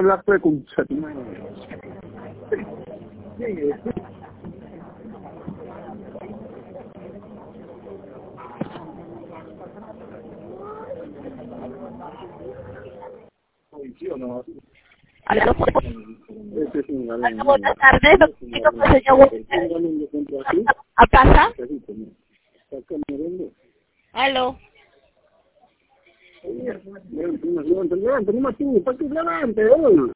hablar pues con Satima. Buenas tardes, señor. ¿A casa? Aló. Levante, ¿para qué levante?